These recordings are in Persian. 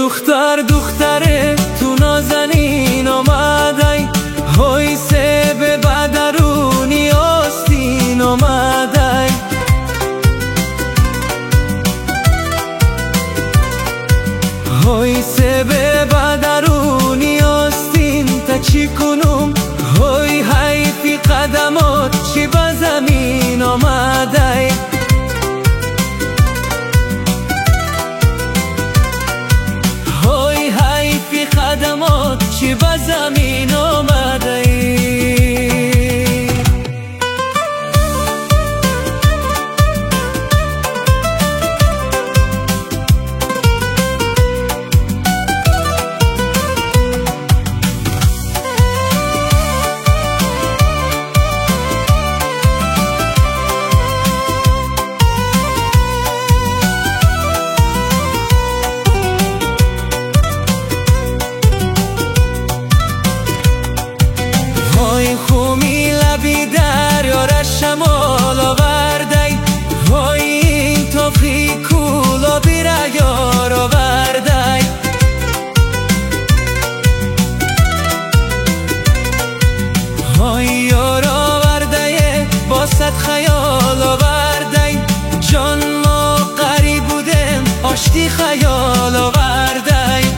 دختره تو نازنین آمدی، های سه به بدرونی آستین آمدی. های سه به بدرونی آستین تا چی کنم، های حیفی قدمات چی به زمین آمدی. قدمات چی به زمین آمده. شمال آوردی، وای این توفی کولا بیره یار آوردی. وای یار آورده با صد خیال آوردی، جان ما غریب بودیم آشتی خیال آوردی.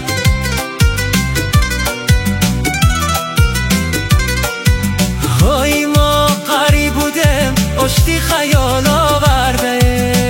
وای ما غریب بودیم آشتی خیال آورده.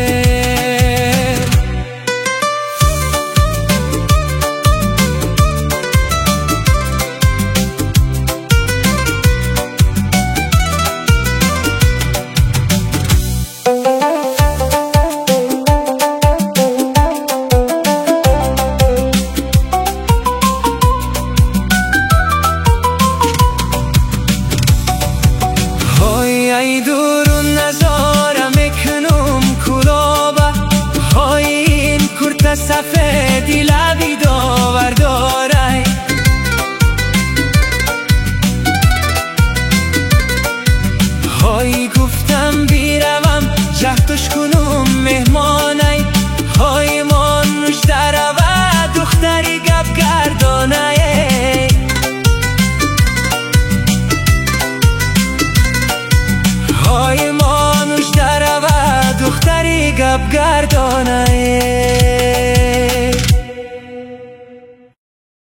ای دورون نظاره میکنم کلابه، های این کرت سفیدی لبی داور داره. های گفتم بیروم جهتش کنم مهمانه، های من مشتره و دختری گپ گردانه. های ما مشتره و دختری گپ گردانه.